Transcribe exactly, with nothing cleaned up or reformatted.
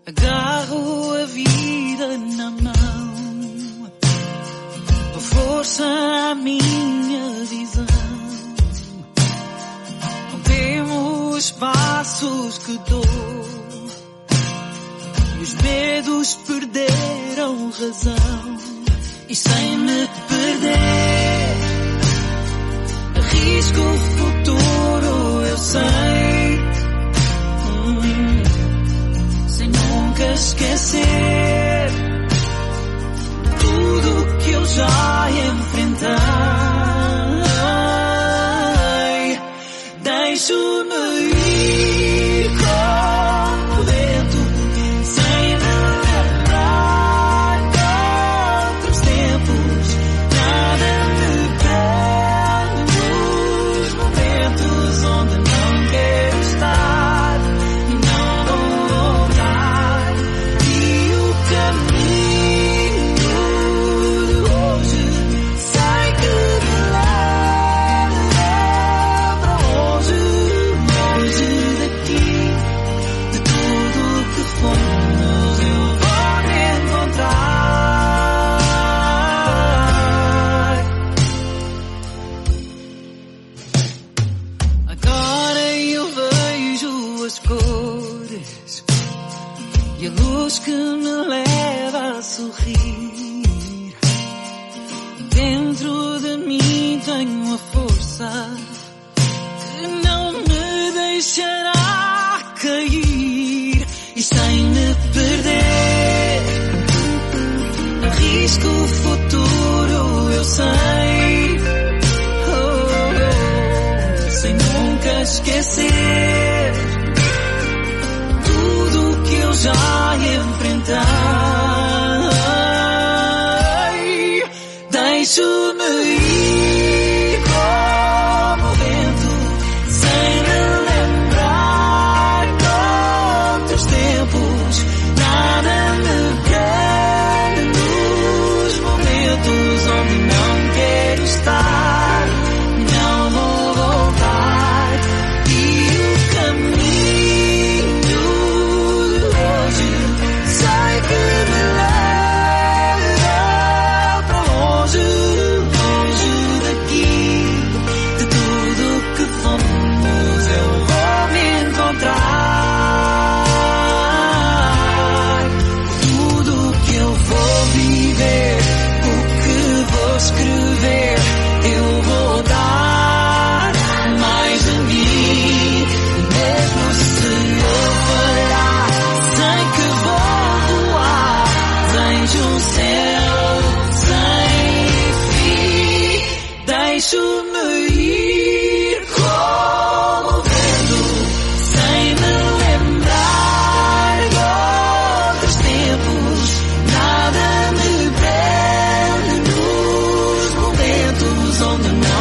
Agarro a vida na mão, dou força à minha visão. Não temo os passos que dou, e os medos perderam razão. E sem me perder, arrisco o futuro, eu sei. Hum, sem nunca esquecer tudo que eu já enfrentei. Deixo-me ir como o vento, sem me lembrar de outros tempos. Nada me prende nos momentos onde não quero estar e não vou voltar. E o caminho de hoje sei que me leva para longe, longe daqui. De tudo que fomos eu vou me encontrar. Agora eu vejo as cores e a luz que me leva a sorrir. Dentro de mim tenho a força que não me deixará cair. E sem me perder, arrisco o futuro, eu sei. Oh, oh, sem nunca esquecer tudo que eu já enfrentei. Deixo-me ir como o vento, sem me lembrar de outros tempos. Nada me prende nos momentos onde não quero estar, não vou voltar. E o caminho de hoje sei que me leva para longe, longe daqui. De tudo que fomos eu vou me encontrar. Tudo que eu vou viver, o que vou escrever, eu vou dar mais de mim. E mesmo se eu falhar, sei que vou voar. Vejo um céu sem fim. Deixo-me ir como o vento, sem me lembrar de outros tempos. Nada me prende nos momentos onde não